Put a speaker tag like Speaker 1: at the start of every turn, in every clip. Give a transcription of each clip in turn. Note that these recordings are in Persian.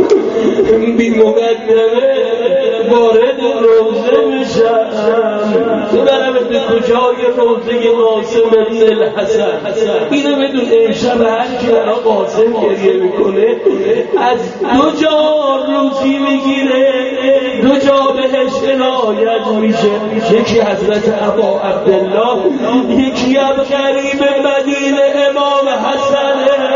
Speaker 1: بی مقدمه وارد روزه میشم. برم به کجای روزه قاسم بن الحسن. اینو بدون امشب هر کی برا قاسم گریه میکنه از 2 جا روزی میگیره، 2 جا بهش عنایت میشه. یکی حضرت ابا عبدالله، یکی هم قریب مدینه امام حسنه.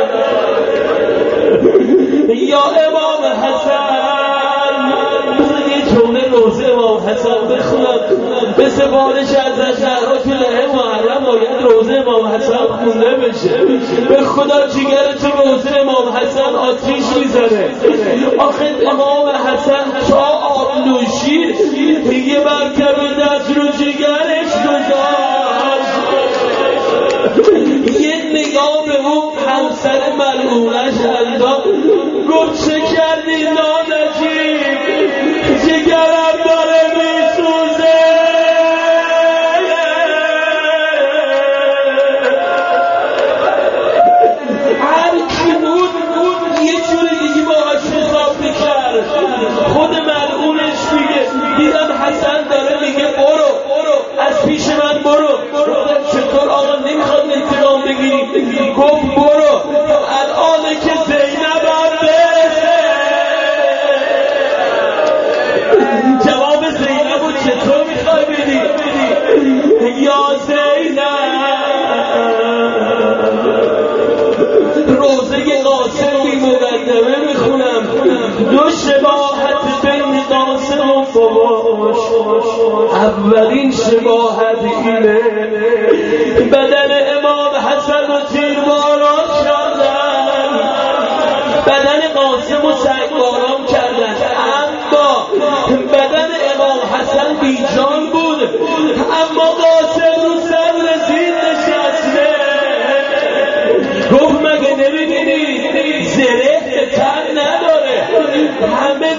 Speaker 1: یا امام حسن، یه جمله روزه امام حسن بخونم به سفارش از زهرا تو لحه محرم باید روزه امام حسن خونده بشه. به خدا جگر تو روزه امام حسن آتیش میزنه. آخه امام حسن تا آب نوشید یه مرتبه دست رو جگرش گذاشت، یه نگاه به اون همسر ملعونش انداخت، گفت چه کردی نانجیب، جگرم داره میسوزه. هر کی بود یه جوری دیگه باهاش حساب میکرد. خود ملعونش میگه دیدم حسن داره میگه برو از پیش من برو. چطور آقا نمیخواد انتقام بگیری؟ گفت برو الانه که زینب هم برسه. جواب زینب رو چطور میخوای بدی؟ یا زینب. روزه قاسم بی مقدمه میخونم. 2 شباهت بین قاسم و فواش. اولین شباهت اینه، بدن امام حسن و تیرباران کردن، بدن قاسم و سنگباران کردن، اما بدن امام حسن بیجان بود. اما قاسم رو سر رسید نشسته. گفت مگه نمیدونی زره تن نداره، همه